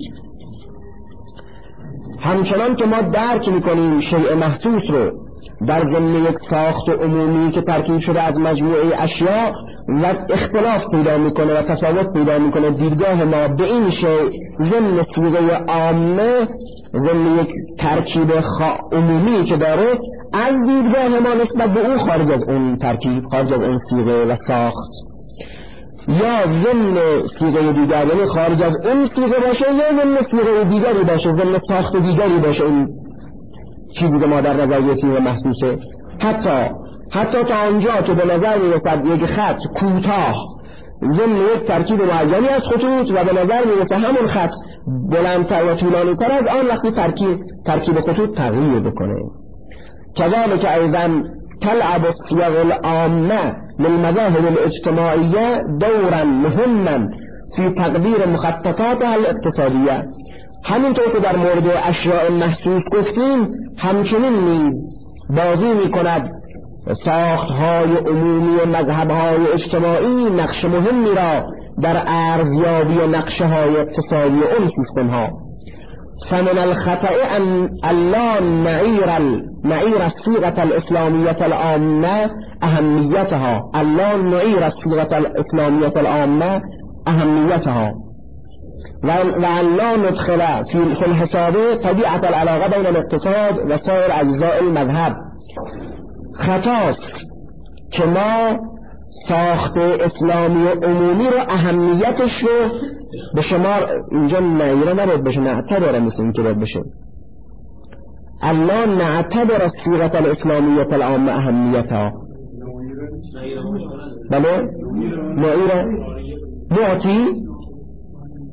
S1: همچنان که ما درک میکنیم شیء محسوس رو در ضمن یک ساخت عمومی که ترکیب شده از مجموعه اشیاء و اختلاف پیدا میکنه و تفاوت پیدا میکنه، دیدگاه ما به این شیء ضمن صیغه عامه، ضمن یک ترکیب عمومی که داره، از دیدگاه ما نسبت به اون خارج از اون ترکیب، خارج از اون صیغه و ساخت، یا ضمن صیغه دیگر، یعنی خارج از این صیغه باشه یا ضمن صیغه دیگری باشه، ضمن ساخت دیگری باشه. این چیزی که ما در نظر گرفتیم و محسوسه. حتی حتی تا آنجا که به نظر میرسد یک خط کوتاه ضمن یک ترکیب معینی از خطوط و به نظر میرسه همون خط بلندتر و طولانی‌تر از آن، وقتی ترکیب ترکیب خطوط تغییر بکنه. كذلك أيضا تلعب الصيغ العامة للمذاهب الاجتماعية دورا مهما في تقدير مخططاتها الاقتصادية. همینطور که در مورد اشیاء محسوس گفتیم، همچنین نیز بازی میکند ساختهای عمومی و مذهبهای اجتماعی نقش مهمی را در ارزیابی نقشه های اقتصادی اون سیستم ها. فمن الخطأ أن لا نعير نعير الصيغة الإسلامية العامة أهميتها ألا نعير الصيغة الإسلامية العامة أهميتها وأن لا ندخل في الحساب طبيعة العلاقة بين الاقتصاد وسائر أجزاء المذهب. خطاست که ما ساخت اسلامی و عمومی رو، اهمیتش رو به شمار اینجا نعیره نباید بشه، نعتبره مثل این که باید بشه. الله نعتبر الصيغة الاسلامیة العامة اهمیتها. بله نعیره معطی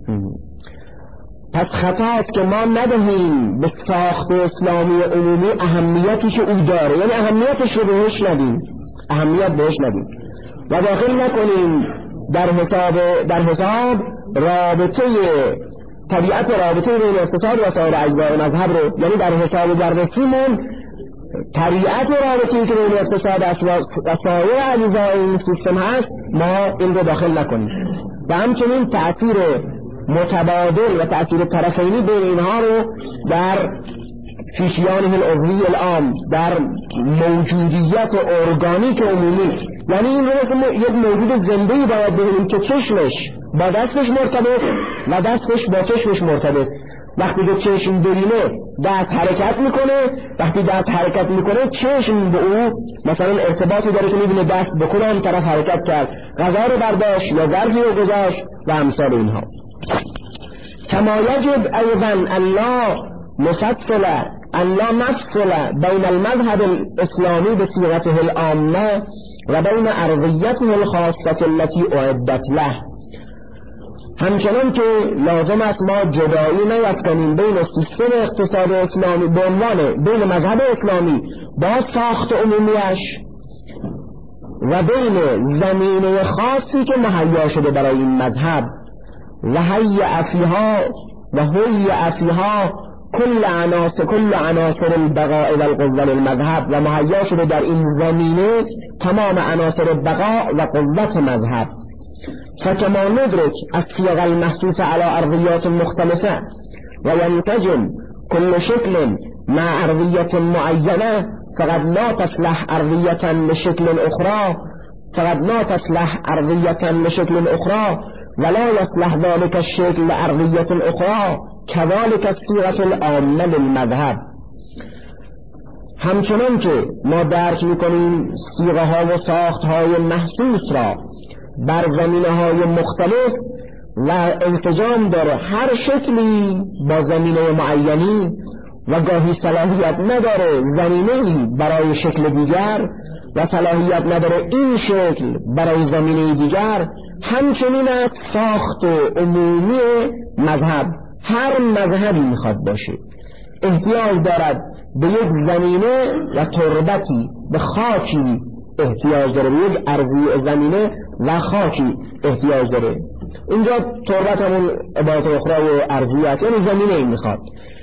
S1: پس خطاست که ما ندهیم به ساخت اسلامی عمومی اهمیتی که او داره، یعنی اهمیتش رو بهش ندیم، اهمیت بهش ندیم و داخل نکنیم در حساب در حساب رابطه طبیعت رابطه بین اقتصاد و سایر اجزای مذهب رو، یعنی در حساب بررسیمون طبیعت رابطه‌ای که بین اقتصاد و سایر اجزای این سیستم هست ما این رو داخل نکنیم و همچنین تأثیر متبادل و تأثیر طرفینی بین اینها رو در فیشیانه العضوی العام، در موجودیت ارگانیک عمومی، یعنی این رو یک موجود زنده‌ای باید ببینیم که چشمش با دستش مرتبط و دستش با چشمش مرتبط. وقتی که چشم ببینه دست حرکت میکنه، وقتی دست حرکت میکنه چشم به او مثلا ارتباطی داره که میبینه دست به کدام طرف حرکت کرد، غذا رو برداشت یا ظرفی رو گذاشت و امثال اینها. کما یجب ایضا الله مفصل الله نفصل بین المذهب الاسلامی بصیغته العامه و بین ارضیته الخاصه التي اعدت له. همچنان که لازم است ما جدایی نیفکنیم بین سیستم اقتصاد اسلامی به عنوان بین مذهب اسلامی با ساخت عمومیش و بین زمینه خاصی که مهیا شده برای این مذهب و هیئ فیها و هیئ فیها کل عناصر کل عناصر البقاء والقوة المذهب و مهیا شده در این زمینه تمام عناصر بقاء و قوت مذهب. فكما ندرك الصيغ المحسوسة على أرضيات مختلفة وينتجم كل شكل مع أرضية معينة فقد لا تصلح أرضية لشكل أخرى فقد لا تصلح أرضية لشكل أخرى ولا يصلح ذلك الشكل لأرضية أخرى كذلك الصيغة العامة للمذهب. همچنان که ما درک میکنیم صیغه ها و ساخت های محسوس را بر زمینه های مختلف و انسجام داره، هر شکلی با زمینه معینی و گاهی صلاحیت نداره زمینه‌ای برای شکل دیگر و صلاحیت نداره این شکل برای زمینه دیگر. همچنین از ساخت عمومی مذهب، هر مذهبی میخواد باشه احتیاج دارد به یک زمینه و تربتی، به خاکی احتیاج داره، به یک ارضی زمینه و خاکی احتیاج داره. اینجا تربت همون عبارت اخرای ارضیت، یعنی زمینه این میخواد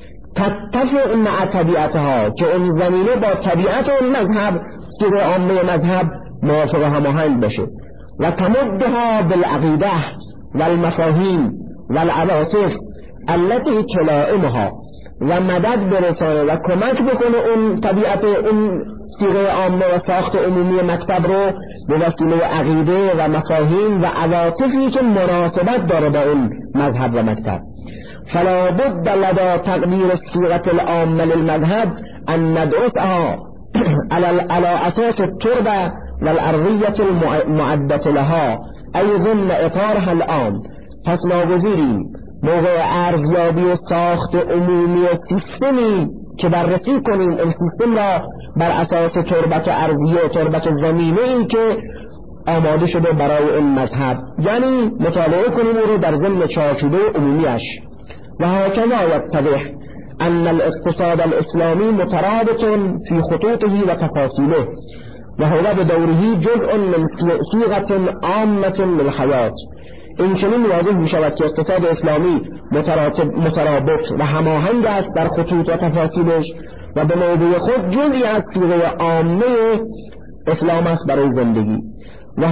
S1: تتفق مع طبیعتها، که اون زمینه با طبیعت اون مذهب صیغه عامه مذهب موافق هماهنگ باشه و تمدها بالعقیده والمفاهیم والعواطف التي تلائمها و مدد برسانه و کمک بکنه اون طبیعت اون صیغه عامه و ساخت عمومی مکتب رو به وسیله عقیده و مفاهیم و عواطفی که مناسبت داره با اون مذهب و مکتب. فلا بد لدى تقدیر الصيغة العامة للمذهب ان ندرسها على اساس التربة والارضية المعدة لها ای ضمن اطارها العام. پس ناگزیریم موقع ارزیابی و ساخت عمومی سیستمی که بررسی کنیم این سیستم را بر اساس تربت ارضیه، تربت زمینه‌ای که آماده شده برای این مذهب، یعنی مطالعه کنیم او رو در ضمن چارچوب عمومیش. و هکذا یتضح ان الاقتصاد الاسلامی مترابط فی خطوطه و تفاصیله و هو بدوره جزء من صیغة عامة للحیات. این چنین واضح می شود که اقتصاد اسلامی مترابط و هماهنگ است در خطوط و تفاصیلش و به نوبه خود جزئی از صیغه عامه اسلام است برای زندگی. و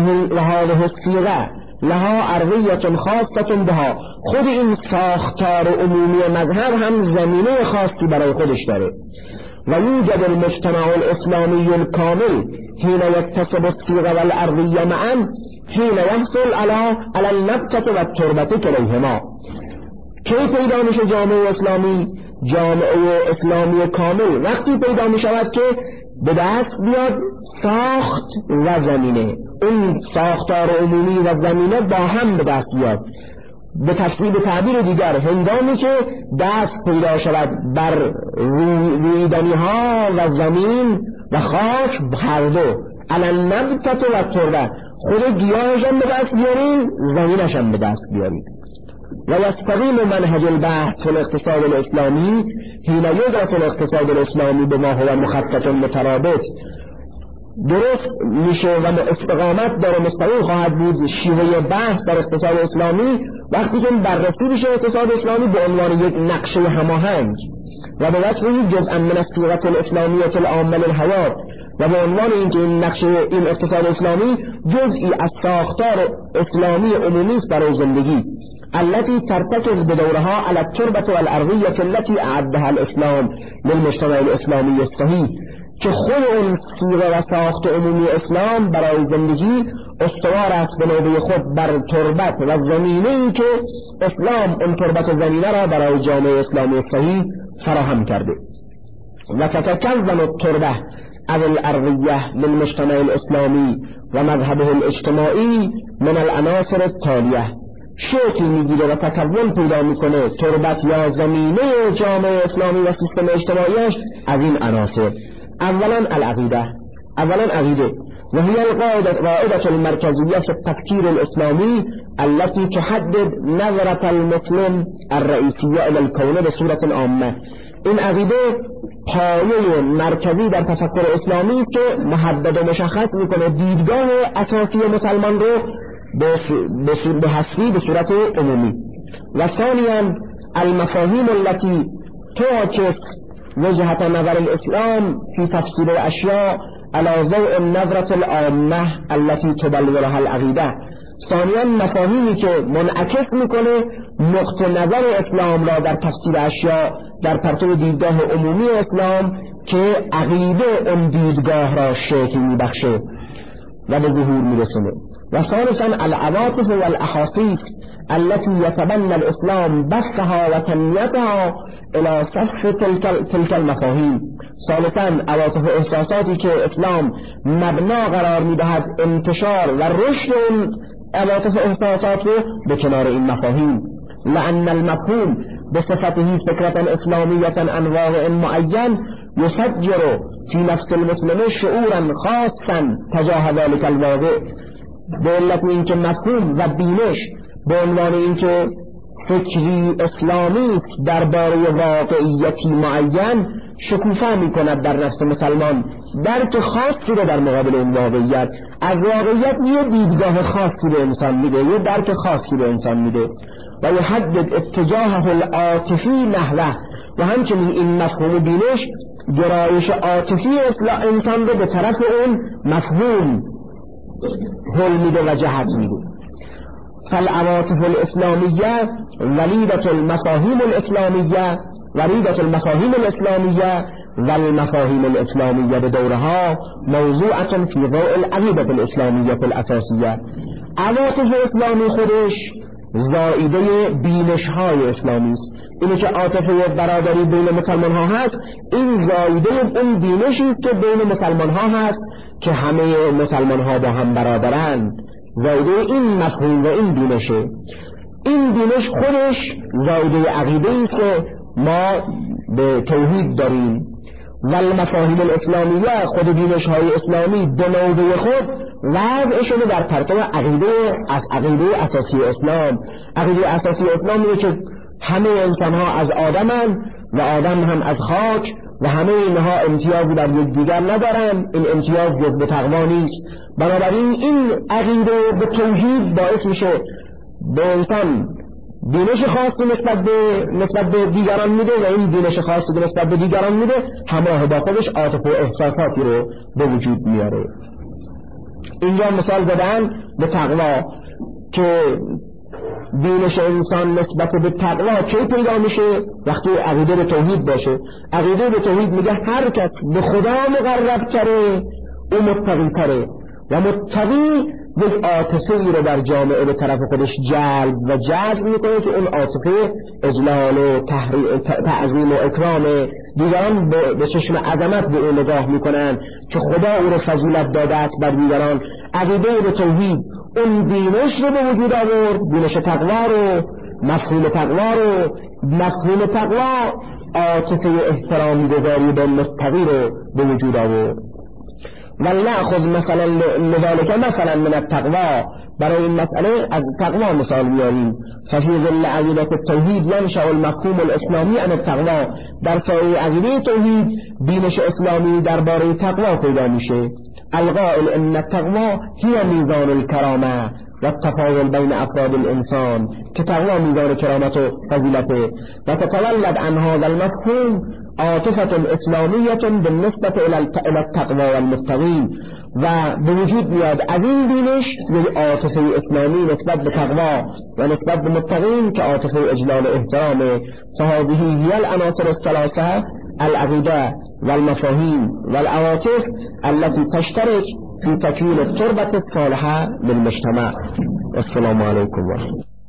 S1: هذه الصیغه لها ارضیه خاصه بها، خود این ساختار عمومی مذهب هم زمینه خاصی برای خودش داره. و یوجد المجتمع الاسلامی الكامل حين يكتسب الصيغه والارضيه معا حين يحصل على على النبتة والتربة كليهما. کی پیدا میشه جامعه اسلامی؟ جامعه اسلامی کامل وقتی پیدا می شود که به دست بیاد ساخت و زمینه، اون ساختار عمومی و زمینه با هم به دست بیاد. به تفصیل تعبیر دیگر هنگامی که دست پیدا شود بر رویدنی ها و زمین و خاک هر دو، علی نبتت و تربه، خود گیاهش هم به دست بیاریم، زمینش هم به دست بیاریم. ويستقيم منهج البحث في الاقتصاد الإسلامي حين يدرس الاقتصاد الإسلامي بما هو مخطط مترابط. درست میشه و استقامت داره، مستقیم خواهد بود شیوه بحث در اقتصاد اسلامی وقتی که بررسی بشه اقتصاد اسلامی به عنوان یک نقشه هماهنگ و به وجه جزءا من الصیغه الاسلامیه العامه للحیات، و به عنوان اینکه این نقشه این اقتصاد اسلامی جزئی از ساختار اسلامی عمومی است برای زندگی، التي ترتكز بدورها على التربة والأرضية التي أعدها الإسلام للمجتمع الإسلامي الصحيح، که خود اون صیغه و ساخت عمومی اسلام برای زندگی استوار است به نوبه خود بر تربت و زمینه‌ای که اسلام اون تربت و زمینه را برای جامعه اسلامی صحیح فراهم کرده. و تتکون التربه او الارضیه للمجتمع الاسلامی و مذهبه الاجتماعی من العناصر التالیه، شکل میگیره و تکون پیدا میکنه تربت یا زمینه جامعه اسلامی و سیستم اجتماعیش از این عناصر. اولا العقیده، اولا عقیده و هي القاعده قاعده المركزيه في التفكير الاسلامي التي تحدد نظره المسلم الرئيسيه الى الكون بصوره عامه. این عقیده پایه مرکزی در تفکر اسلامی است که محدد و مشخص میکنه دیدگاه اساسی مسلمان رو به حسبی به صورت عمومی. و ثانیا المفاهیم التي تعكس وجهة نظر الإسلام في تفسير الأشياء على ضوء النظرة العامة التي تبلورها العقيدة. ثانيا مفاهیمی که منعکس میکنه نقطه نظر اسلام را در تفسیر اشیاء در پرتو دیدگاه عمومی اسلام که عقیده اون دیدگاه را شکل میبخشه و به ظهور میرسونه. و ثالثا العواطف والاحاسیس التي يتبنى الاسلام بثها و تنمیتها الى صف تلك, تلك المفاهیم. ثالثا عواطف و احساساتی که اسلام مبنا قرار میدهد انتشار و رشد اون عواطف و احساسات رو به کنار این مفاهیم. لأن المفهوم بصفته فكرة إسلامية عن واقع معين يسجر في نفس المسلم شعورا خاصا تجاه ذلك الواقع، به علت اینکه مفهوم و بینش به عنوان اینکه فکری اسلامی است درباره واقعیتی معین شکوفا میکند در نفس مسلمان درک خاصی رو در مقابل این واقعیت. از واقعیت یه دیدگاه خاصی به انسان میده، یه درک خاصی به انسان میده و یحدد اتجاهه العاطفی نحوه. و همچنین این مفهوم بینش گرایش عاطفی انسان رو به طرف اون مفهوم هل میده و جهت میده. فالعواطف الاسلامیه ولیدت المفاهیم الاسلامیه ولیدت المفاهیم الاسلامیه و المفاهیم الاسلامیه بدورها موضوعة في ضوء العقیدة الاسلامیه الاساسیه. عواطف اسلامی خودش زائیده بینش های اسلامی است. اینه که عاطفه برادری بین مسلمان ها هست، این زائیده اون بینشی است که بین مسلمان ها هست که همه مسلمان ها با هم برادرند. زائیده این مفهوم و این بینشه. این بینش خودش زائیده عقیده است که ما به توحید داریم و المفاهیم الاسلامیه خود بینش های اسلامی به نوبه خود وضع شده در پرتو عقیده از عقیده اساسی اسلام. عقیده اساسی اسلام اینه که همه انسان ها از آدمن و آدم هم از خاک و همه اینها امتیازی بر یکدیگر ندارن، این امتیاز جز به تقوا نیست. بنابراین این عقیده به توحید باعث میشه به انسان بینش خاصی نسبت به نسبت به دیگران میده و این بینش خاصی که نسبت به دیگران میده همراه با خودش عاطفه و احساساتی رو به وجود میاره. اینجا مثال زدن به تقوا که بینش انسان نسبت به تقوا چه پیدا میشه؟ وقتی عقیده به توحید باشه. عقیده به توحید میگه هر کس به خدا مقرب تره او متقی تره و متقی یک عاطفه ای رو در جامعه به طرف خودش جلب و جذب میکنه که اون عاطفه اجلال و تعظیم و اکرام دیگران به چشم عظمت به اون نگاه میکنن که خدا او رو فضیلت داده است بر دیگران. عقیده به توحید اون بینش رو به وجود آورد، بینش تقوا رو، مفهوم تقوا رو، مفهوم تقوا عاطفه احترام گذاری به متقی رو به وجود آورد. ولنأخذ مثلا لذلك مثلا من التقوى، برای این مسئله از تقوى مثال بیاریم. ففي ظل عقیدة التوحید ينشأ المفهوم الاسلامی عن التقوى، در سایه عقیده توحید بینش اسلامی درباره تقوی پیدا میشه. القائل ان التقوى هي میزان الكرامه والتفاضل بين افراد الانسان، که تقوی میزان کرامت و فضیلته. و تتولد عن هذا المفهوم عاطفة اسلامیة بالنسبة الى التقوى والمتقین، و به وجود میاد از این بینش یک عاطفه اسلامی نسبت به تقوی و نسبت به متقین که عاطفه اجلال احترام. فهذه هي العناصر الثلاثه العقیده والمفاهیم والعواطف التي تشترك في تكوين التربة الصالحة للمجتمع. السلام عليكم ورحمة الله.